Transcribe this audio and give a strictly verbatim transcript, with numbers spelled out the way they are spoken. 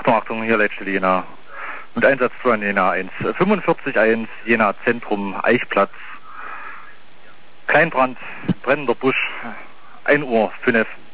Achtung, Achtung, hier Leitstelle Jena. Mit Einsatz von Jena eins fünfundvierzig eins, Jena Zentrum, Eichplatz. Kein Brand, brennender Busch, ein Uhr fünf.